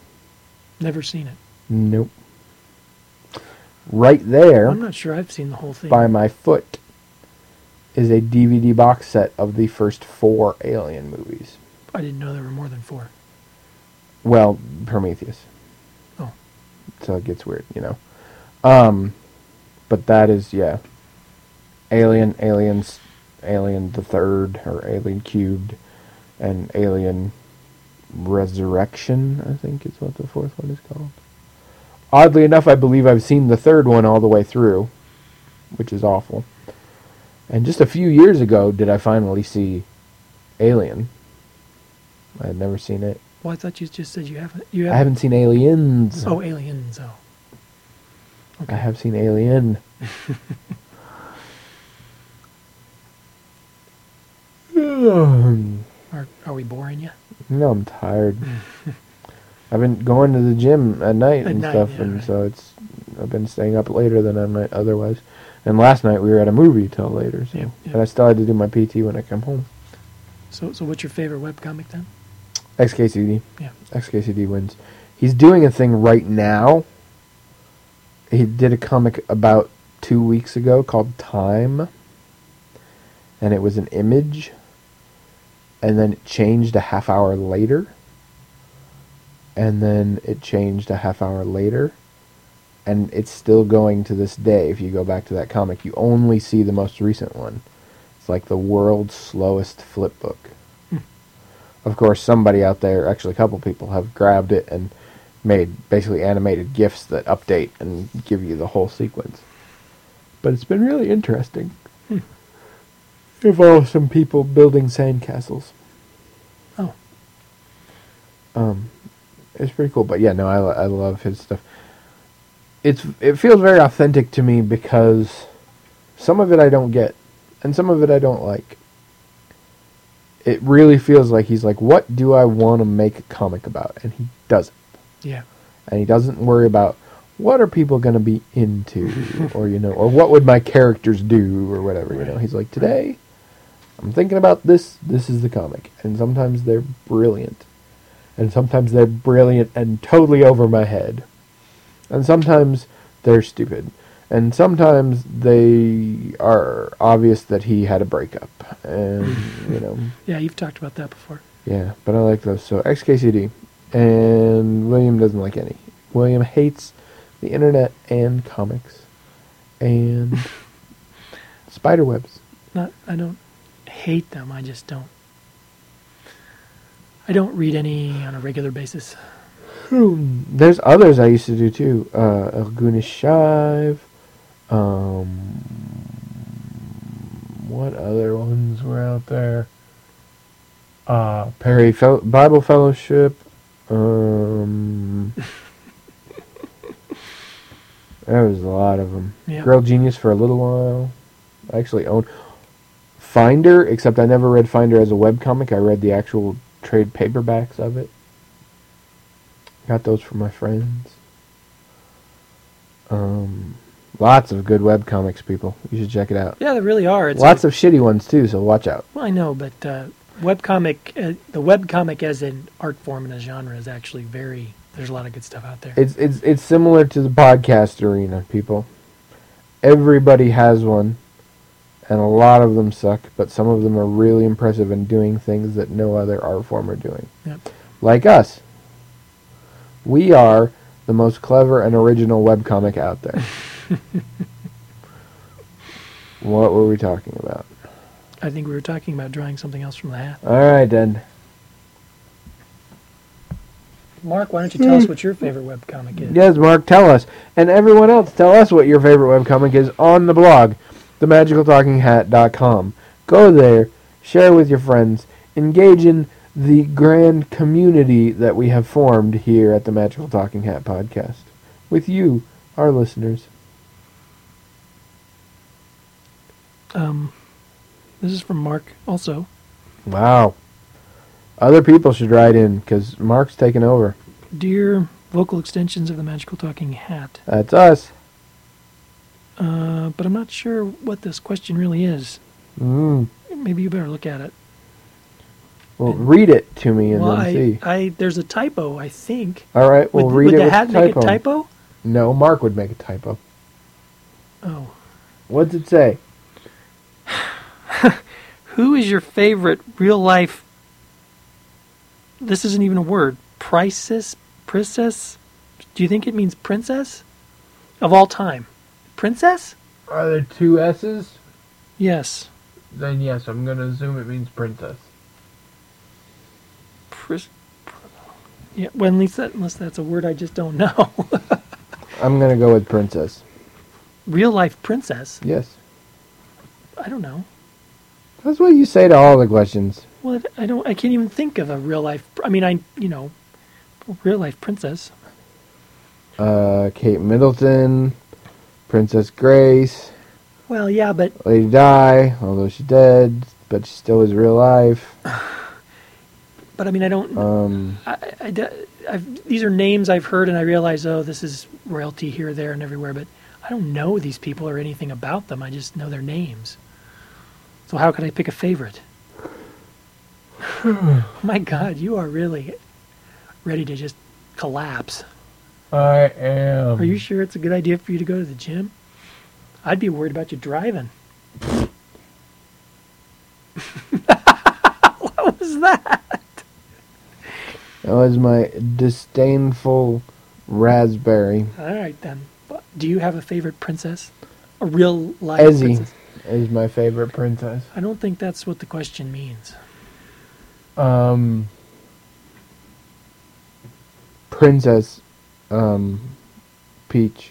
Never seen it. Nope. Right there, I'm not sure I've seen the whole thing. by my foot, is a DVD box set of the first 4 Alien movies. I didn't know there were more than 4. Well, Prometheus. Oh. So it gets weird, you know. But that is, yeah. Aliens, Alien the Third, or Alien Cubed, and Alien Resurrection, I think is what the 4th one is called. Oddly enough, I believe I've seen the 3rd one all the way through, which is awful. And just a few years ago did I finally see Alien. I had never seen it. Well, I thought you just said you haven't. I haven't seen Aliens. Oh, Aliens. Oh. Okay. I have seen Alien. Are we boring you? No, I'm tired. I've been going to the gym at night and stuff, yeah, and right. so I've been staying up later than I might otherwise. And last night we were at a movie till later, so Yep. and I still had to do my PT when I come home. So what's your favorite webcomic then? XKCD. Yeah. XKCD wins. He's doing a thing right now. He did a comic about 2 weeks ago called Time, and it was an image, and then it changed a half hour later, and then it changed a half hour later, and it's still going to this day. If you go back to that comic, you only see the most recent one. It's like the world's slowest flip book. Of course, somebody out there, actually a couple people, have grabbed it and made basically animated GIFs that update and give you the whole sequence. But it's been really interesting. Involves some people building sandcastles. Oh. It's pretty cool. But yeah, no, I love his stuff. It feels very authentic to me because some of it I don't get, and some of it I don't like. It really feels like he's like, what do I want to make a comic about? And he doesn't. Yeah. And he doesn't worry about what are people going to be into, or or what would my characters do, or whatever. Right. He's like, today I'm thinking about this. This is the comic, and sometimes they're brilliant, and sometimes they're brilliant and totally over my head, and sometimes they're stupid, and sometimes they are obvious that he had a breakup, and Yeah, you've talked about that before. Yeah, but I like those. So XKCD, and William doesn't like any. William hates the internet and comics and spiderwebs. I don't hate them. I just don't. I don't read any on a regular basis. There's others I used to do too. Elguna Shive. What other ones were out there? Perry Bible Fellowship. There was a lot of them. Yeah. Girl Genius for a little while. I actually own Finder, except I never read Finder as a webcomic. I read the actual trade paperbacks of it. Got those from my friends. Lots of good webcomics, people. You should check it out. Yeah, there really are. It's Lots of shitty ones, too, so watch out. Well, I know, but webcomic, the webcomic as an art form and a genre is actually very... There's a lot of good stuff out there. It's similar to the podcast arena, people. Everybody has one, and a lot of them suck, but some of them are really impressive in doing things that no other art form are doing. Yep. Like us. We are the most clever and original webcomic out there. What were we talking about? I think we were talking about drawing something else from the hat. All right, then. Mark, why don't you tell us what your favorite webcomic is? Yes, Mark, tell us. And everyone else, tell us what your favorite webcomic is on the blog, themagicaltalkinghat.com. Go there, share with your friends, engage in the grand community that we have formed here at the Magical Talking Hat podcast. With you, our listeners. This is from Mark also. Wow. Other people should write in, because Mark's taking over. Dear vocal extensions of the Magical Talking Hat. That's us. But I'm not sure what this question really is. Maybe you better look at it. Well, read it to me and then see. There's a typo, I think. All right, well, read it with the typo. Would the hat make a typo? No, Mark would make a typo. Oh. What's it say? Who is your favorite real-life... This isn't even a word. Princess? Do you think it means princess? Of all time. Princess? Are there two S's? Yes. Then yes, I'm going to assume it means princess. Yeah, well, unless that's a word I just don't know. I'm going to go with princess. Real life princess? Yes. I don't know. That's what you say to all the questions. Well, I can't even think of a real life. I mean, real life princess. Kate Middleton, Princess Grace. Well, yeah, but Lady Di, although she's dead, but she still is real life. But I mean, I don't. These are names I've heard, and I realize, this is royalty here, there, and everywhere. But I don't know these people or anything about them. I just know their names. So how could I pick a favorite? My God, you are really ready to just collapse. I am. Are you sure it's a good idea for you to go to the gym? I'd be worried about you driving. What was that? That was my disdainful raspberry. All right, then. Do you have a favorite princess? A real life princess? Is my favorite princess. I don't think that's what the question means. Princess Peach.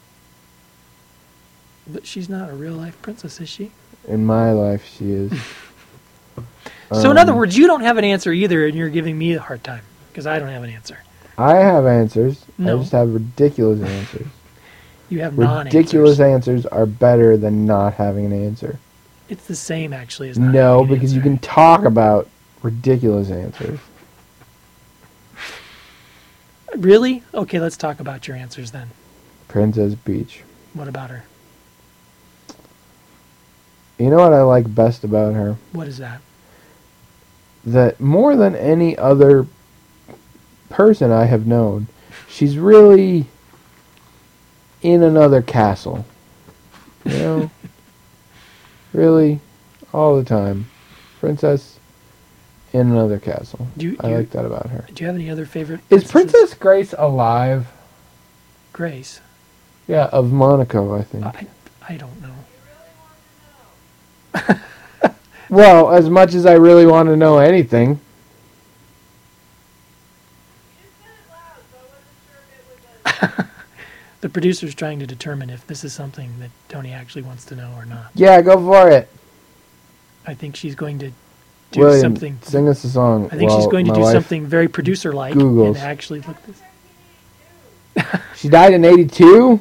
But she's not a real life princess, is she? In my life, she is. So in other words, you don't have an answer either, and you're giving me a hard time, because I don't have an answer. I have answers. No. I just have ridiculous answers. You have non-answers. Ridiculous answers are better than not having an answer. It's the same, actually, as not No, having an because answer. you can talk about ridiculous answers. Really? Okay, let's talk about your answers then. Princess Peach. What about her? You know what I like best about her? What is that? That more than any other person I have known, she's really in another castle. You know? Really, all the time. Princess in another castle. I like that about her. Do you have any other favorite princesses? Is Princess Grace alive? Grace? Yeah, of Monaco, I think. I don't know. Well, as much as I really want to know anything. The producer's trying to determine if this is something that Tony actually wants to know or not. Yeah, go for it. I think she's going to do something. Sing us a song. I think she's going to do something very producer-like and actually look this. She died in 1982?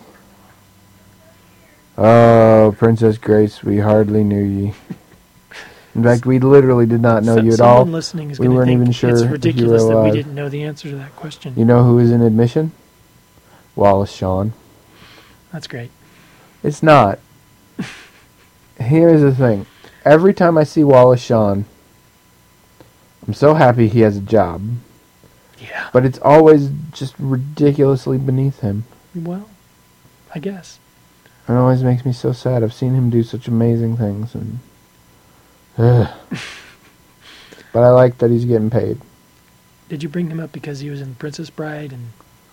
Oh, Princess Grace, we hardly knew ye. In fact, we literally did not know you at all. Someone listening is going to think it's ridiculous that we didn't know the answer to that question. You know who is in admission? Wallace Shawn. That's great. It's not. Here's the thing. Every time I see Wallace Shawn, I'm so happy he has a job. Yeah. But it's always just ridiculously beneath him. Well, I guess. It always makes me so sad. I've seen him do such amazing things, and but I like that he's getting paid. Did you bring him up because he was in Princess Bride and?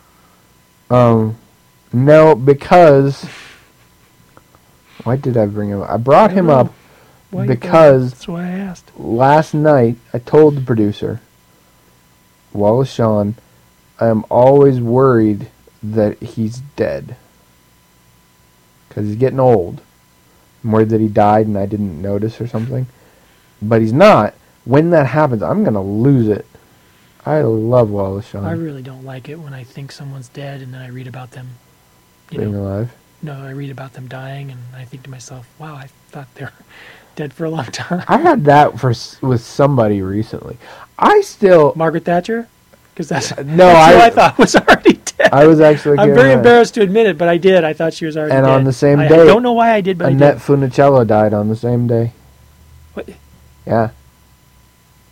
No, because why did I bring him up? I brought him up because that's why I asked. Last night I told the producer, Wallace Shawn, I am always worried that he's dead. Because he's getting old. I'm worried that he died and I didn't notice or something. But he's not. When that happens, I'm going to lose it. I love Wallace Shawn. I really don't like it when I think someone's dead and then I read about them being alive. No, I read about them dying and I think to myself, wow, I thought they were dead for a long time. I had that with somebody recently. Margaret Thatcher? Because that's who I thought was already dead. I was actually. I'm very embarrassed to admit it, but I did. I thought she was already dead. And on the same day, I don't know why I did, but Annette I did. Funicello died on the same day. What? Yeah.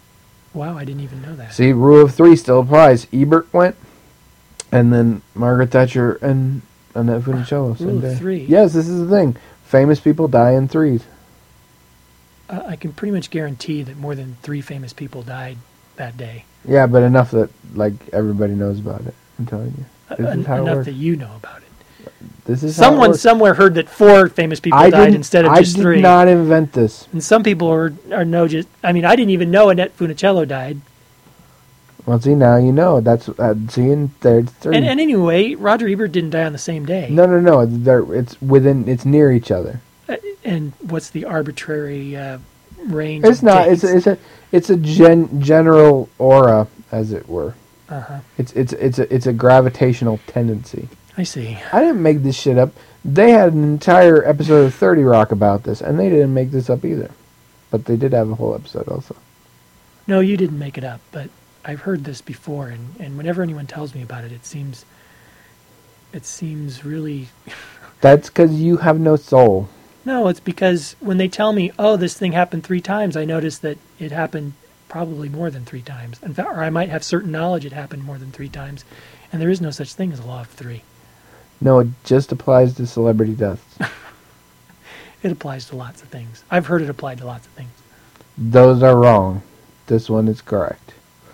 Wow, I didn't even know that. See, rule of 3 still applies. Ebert went, and then Margaret Thatcher and Annette Funicello. Rule of 3? Yes, this is the thing. Famous people die in threes. I can pretty much guarantee that more than 3 famous people died that day. Yeah, but enough that everybody knows about it. I'm telling you. This is how it enough works. that you know about it. This is Someone somewhere heard that 4 famous people died instead of just 3. I did not invent this. And some people are just. I mean, I didn't even know Annette Funicello died. Well, see, now you know. That's and there's 3. And anyway, Roger Ebert didn't die on the same day. No. It's near each other. And what's the arbitrary range? It's of not. dates? It's a general aura, as it were. Uh-huh. It's a gravitational tendency. I see. I didn't make this shit up. They had an entire episode of 30 Rock about this, and they didn't make this up either. But they did have a whole episode also. No, you didn't make it up, but I've heard this before, and whenever anyone tells me about it, it seems really... That's because you have no soul. No, it's because when they tell me, oh, this thing happened 3 times, I notice that it happened probably more than 3 times. In fact, or I might have certain knowledge it happened more than 3 times, and there is no such thing as a law of 3. No, it just applies to celebrity deaths. It applies to lots of things. I've heard it applied to lots of things. Those are wrong. This one is correct.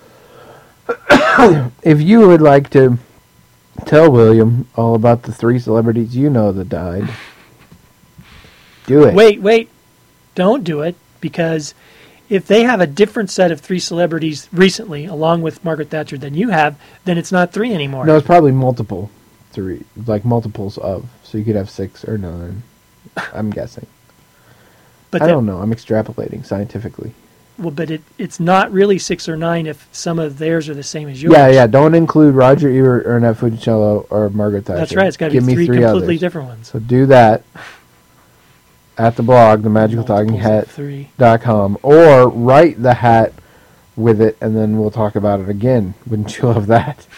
If you would like to tell William all about the 3 celebrities you know that died, do it. Wait. Don't do it, because if they have a different set of 3 celebrities recently, along with Margaret Thatcher, than you have, then it's not 3 anymore. No, it's probably multiple. 3, like multiples of. So you could have 6 or 9. I'm guessing. But I don't know. I'm extrapolating scientifically. Well, but it's not really 6 or 9 if some of theirs are the same as yours. Yeah. Don't include Roger Ebert or Annette Funicello or Margaret Thatcher. That's right. It's got to be 3 completely others. Different ones. So do that at the blog, themagicaltalkinghat.com, or write the hat with it, and then we'll talk about it again. Wouldn't you love that?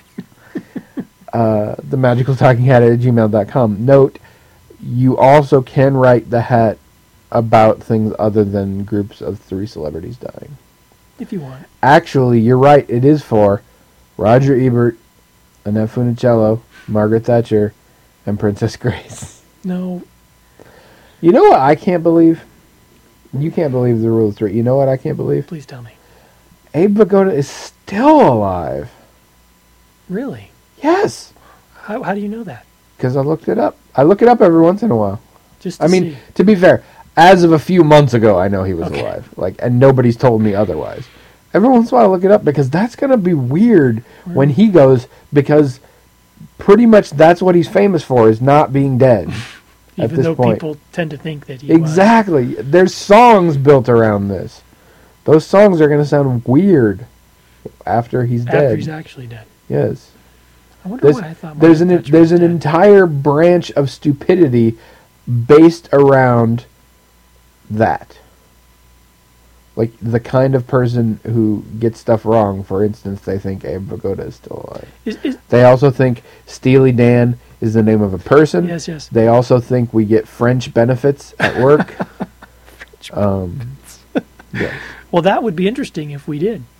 themagicaltalkinghat@gmail.com. Note, you also can write the hat about things other than groups of 3 celebrities dying. If you want. Actually, you're right. It is for Roger Ebert, Annette Funicello, Margaret Thatcher, and Princess Grace. No. You know what I can't believe? You can't believe the rule of 3. You know what I can't believe? Please tell me. Abe Vigoda is still alive. Really? Yes. How do you know that? Because I looked it up. I look it up every once in a while. Just to see. To be fair, as of a few months ago, I know he was alive. And nobody's told me otherwise. Every once in a while I look it up, because that's going to be weird when he goes, because pretty much that's what he's famous for, is not being dead. Even though people tend to think that he Exactly. was. There's songs built around this. Those songs are going to sound weird after he's dead. After he's actually dead. Yes. I wonder why I thought there's an entire branch of stupidity based around that. Like the kind of person who gets stuff wrong. For instance, they think Abe Vigoda is still alive. They also think Steely Dan is the name of a person. Yes. They also think we get French benefits at work. Yes. Well, that would be interesting if we did.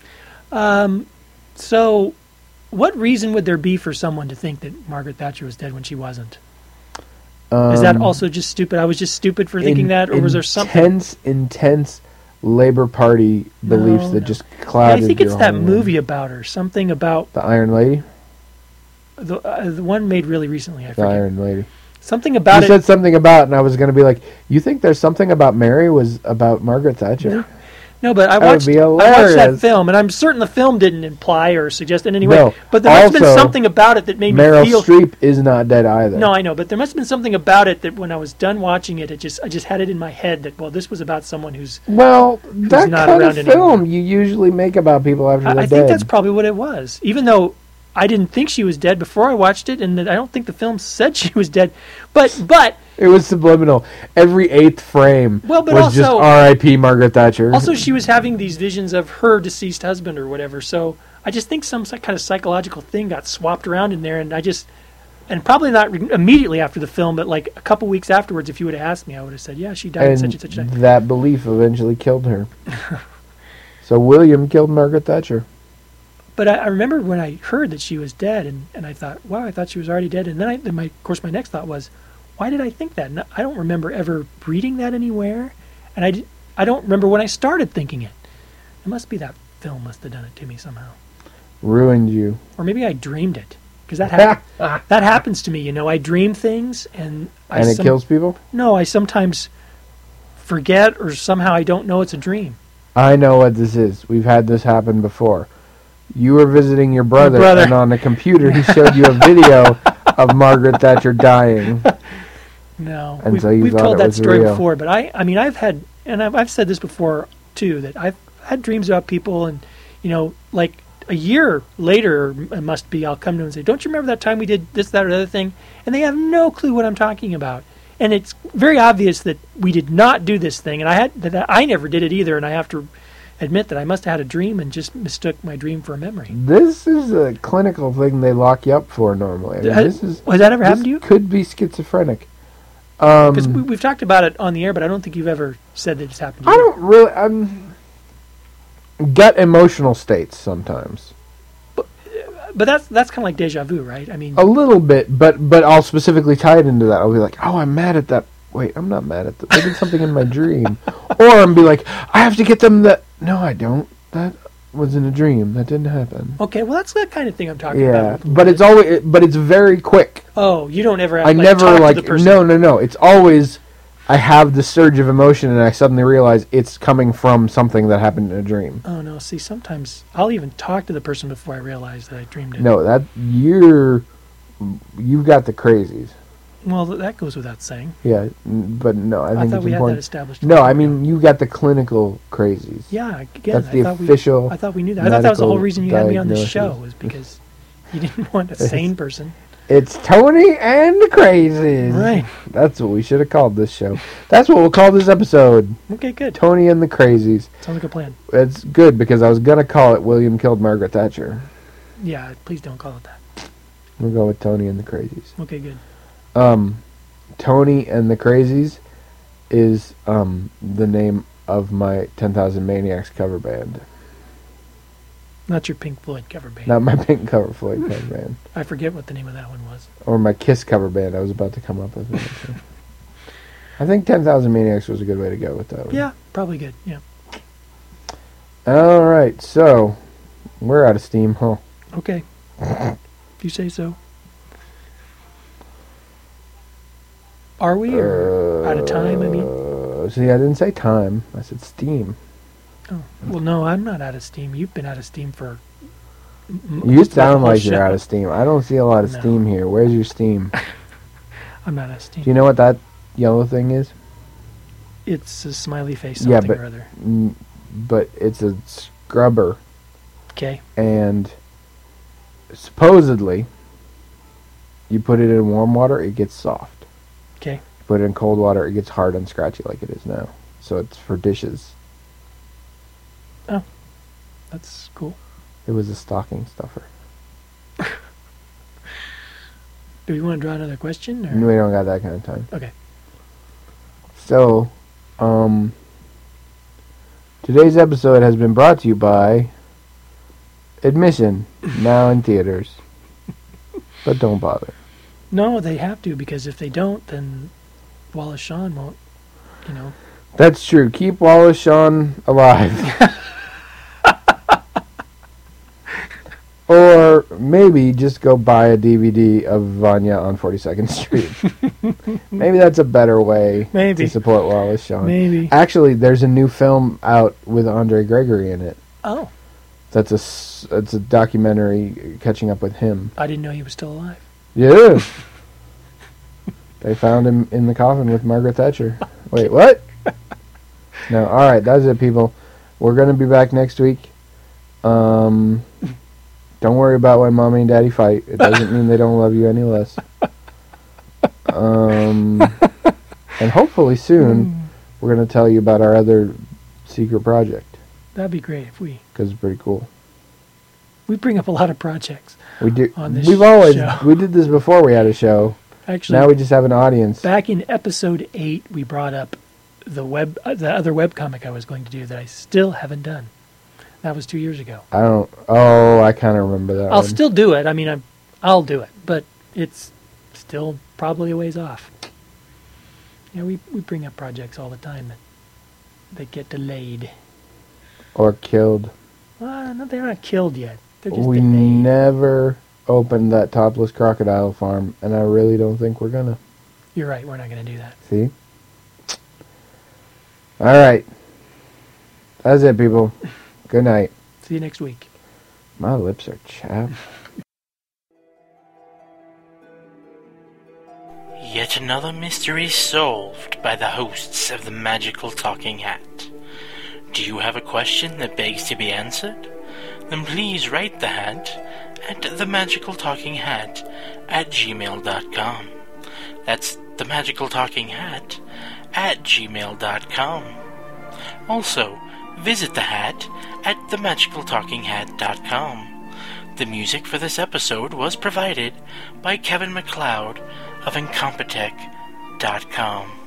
So, what reason would there be for someone to think that Margaret Thatcher was dead when she wasn't? Is that also just stupid? I was just stupid for thinking that, or was there something? Intense Labour Party beliefs that just clouded. I think it's that movie about her. Something about the Iron Lady. The one made really recently. I forget. The Iron Lady. Something about you said something about, and I was going to be like, you think there's something about Mary was about Margaret Thatcher? No, but I watched that film, and I'm certain the film didn't imply or suggest in any way. No, but there must have been something about it that made me feel... Meryl Streep is not dead either. No, I know, but there must have been something about it that when I was done watching it, I just had it in my head that, well, this was about someone who's that not kind around of film you usually make about people after they're dead. I think that's probably what it was, even though I didn't think she was dead before I watched it, and I don't think the film said she was dead, but it was subliminal. Every 8th frame was also, just R.I.P. Margaret Thatcher. Also, she was having these visions of her deceased husband or whatever, so I just think some kind of psychological thing got swapped around in there, and and probably not immediately after the film, but like a couple weeks afterwards, if you would have asked me, I would have said, yeah, she died at such and such a time. That belief eventually killed her. So William killed Margaret Thatcher. But I remember when I heard that she was dead, and I thought, wow, I thought she was already dead. And then my next thought was, why did I think that? And I don't remember ever reading that anywhere, and I don't remember when I started thinking it. It must be that film must have done it to me somehow. Ruined you. Or maybe I dreamed it, because that happens to me. You know, I dream things, and it kills people? No, I sometimes forget, or somehow I don't know it's a dream. I know what this is. We've had this happen before. You were visiting your brother, and on the computer he showed you a video of Margaret Thatcher dying. No, and we've told that story real. before, but I mean, I've had, and I've said this before too, that I've had dreams about people, and you know, like a year later, it must be, I'll come to them and say, "Don't you remember that time we did this, that, or the other thing?" And they have no clue what I'm talking about, and it's very obvious that we did not do this thing, and I never did it either, and I have to admit that I must have had a dream and just mistook my dream for a memory. This is a clinical thing they lock you up for normally. I mean, has that ever happened to you? Could be schizophrenic. Because we've talked about it on the air, but I don't think you've ever said that it's happened to you. I don't really. Gut emotional states sometimes. But that's kind of like deja vu, right? I mean, a little bit, but I'll specifically tie it into that. I'll be like, oh, I'm mad at that. Wait, I'm not mad at that. They did something in my dream. Or I'll be like, I have to get them that. No, I don't. That was in a dream. That didn't happen. Okay, well, that's the kind of thing I'm talking about. Yeah, but it's very quick. Oh, you don't ever have to talk to the person. No. It's always, I have the surge of emotion and I suddenly realize it's coming from something that happened in a dream. Oh, no. See, sometimes I'll even talk to the person before I realize that I dreamed it. No, you've got the crazies. Well, that goes without saying. Yeah, but no, I think thought it's we important. had that established. No, I mean, you got the clinical crazies. Yeah, again, that's the official. I thought we knew that. I thought that was the whole reason you had me on this show, was because you didn't want a sane person. It's Tony and the Crazies. Right. That's what we should have called this show. That's what we'll call this episode. Okay, good. Tony and the Crazies. Sounds like a plan. It's good because I was going to call it William Killed Margaret Thatcher. Yeah, please don't call it that. We'll go with Tony and the Crazies. Okay, good. Tony and the Crazies is the name of my 10,000 Maniacs cover band. Not your Pink Floyd cover band. Not my Pink Floyd cover band. I forget what the name of that one was. Or my Kiss cover band. I was about to come up with it. I think 10,000 Maniacs was a good way to go with that one. Yeah, probably good. Yeah. All right, so we're out of steam, huh? Okay. If you say so. Are we, or out of time, I mean? See, I didn't say time. I said steam. Oh, well, no, I'm not out of steam. You've been out of steam for... You sound like you're out of steam. I don't see a lot of steam here. Where's your steam? I'm not out of steam. Do you know what that yellow thing is? It's a smiley face something or other. But it's a scrubber. Okay. And supposedly, you put it in warm water, it gets soft. Okay. You put it in cold water, it gets hard and scratchy like it is now. So it's for dishes. Oh, that's cool. It was a stocking stuffer. Do we want to draw another question? Or? We don't got that kind of time. Okay. So, today's episode has been brought to you by Admission, now in theaters. But don't bother. No, they have to, because if they don't, then Wallace Shawn won't, That's true. Keep Wallace Shawn alive. Or maybe just go buy a DVD of Vanya on 42nd Street. Maybe that's a better way to support Wallace Shawn. Maybe. Actually, there's a new film out with Andre Gregory in it. Oh. It's a documentary catching up with him. I didn't know he was still alive. Yeah. They found him in the coffin with Margaret Thatcher. Wait, what? No, all right, that's it, people. We're going to be back next week. Don't worry about when Mommy and Daddy fight. It doesn't mean they don't love you any less. And hopefully soon, we're going to tell you about our other secret project. That'd be great if we... Because it's pretty cool. We bring up a lot of projects. We do. On this show. We did this before we had a show. Actually, now we just have an audience. Back in episode 8, we brought up the other webcomic I was going to do that I still haven't done. That was 2 years ago. I kind of remember that I'll one. still do it. I mean, I'll do it, but it's still probably a ways off. We bring up projects all the time that get delayed. Or killed. No, they're not killed yet. They're just We delayed. never opened that topless crocodile farm, and I really don't think we're gonna. You're right, we're not going to do that. See? Alright. That's it, people. Good night. See you next week. My lips are chapped. Yet another mystery solved by the hosts of the Magical Talking Hat. Do you have a question that begs to be answered? Then please write the hat at themagicaltalkinghat@gmail.com. That's themagicaltalkinghat@gmail.com. Also, visit the hat at themagicaltalkinghat.com. The music for this episode was provided by Kevin MacLeod of Incompetech.com.